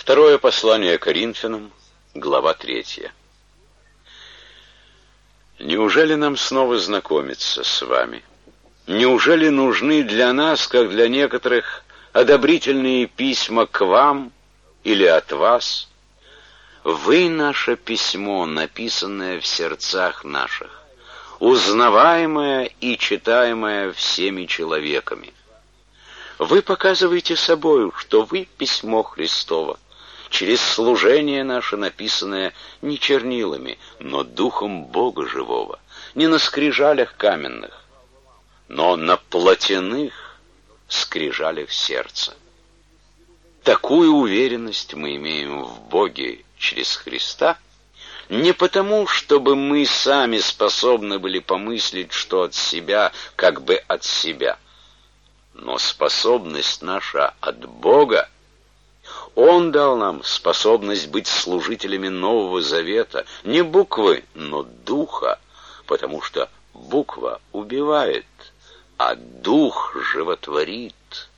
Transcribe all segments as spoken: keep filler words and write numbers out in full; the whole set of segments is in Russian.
Второе послание Коринфянам, глава третья. Неужели нам снова знакомиться с вами? Неужели нужны для нас, как для некоторых, одобрительные письма к вам или от вас? Вы — наше письмо, написанное в сердцах наших, узнаваемое и читаемое всеми человеками. Вы показываете собою, что вы — письмо Христово, через служение наше, написанное не чернилами, но духом Бога живого, не на скрижалях каменных, но на плотяных скрижалях сердца. Такую уверенность мы имеем в Боге через Христа, не потому, чтобы мы сами способны были помыслить, что от себя, как бы от себя, но способность наша от Бога. Он дал нам способность быть служителями Нового Завета, не буквы, но духа, потому что буква убивает, а дух животворит.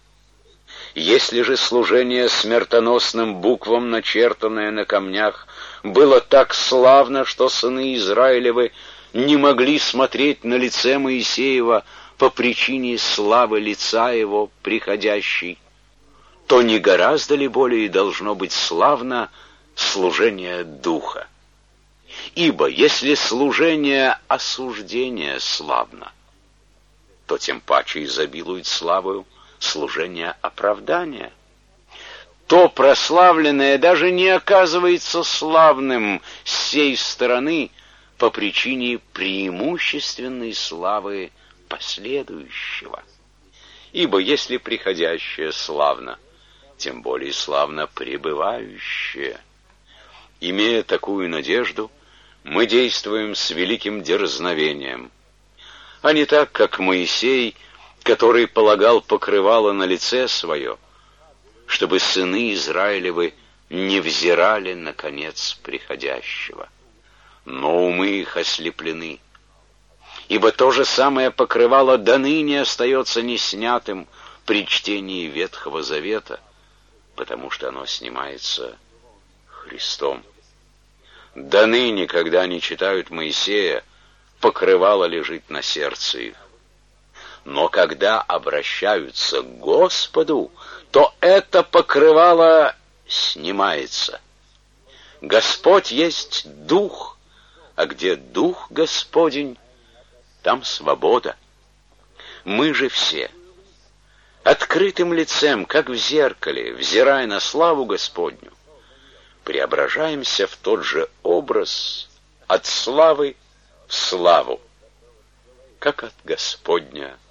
Если же служение смертоносным буквам, начертанное на камнях, было так славно, что сыны Израилевы не могли смотреть на лице Моисеева по причине славы лица его приходящей, то не гораздо ли более должно быть славно служение духа? Ибо если служение осуждения славно, то тем паче изобилует славою служение оправдания. То прославленное даже не оказывается славным с сей стороны по причине преимущественной славы последующего. Ибо если приходящее славно, тем более славно пребывающее. Имея такую надежду, мы действуем с великим дерзновением, а не так, как Моисей, который полагал покрывало на лице свое, чтобы сыны Израилевы не взирали на конец приходящего. Но умы их ослеплены, ибо то же самое покрывало до ныне остается неснятым при чтении Ветхого Завета, потому что оно снимается Христом. До ныне, когда они читают Моисея, покрывало лежит на сердце их. Но когда обращаются к Господу, то это покрывало снимается. Господь есть Дух, а где Дух Господень, там свобода. Мы же все открытым лицем, как в зеркале, взирая на славу Господню, преображаемся в тот же образ от славы в славу, как от Господня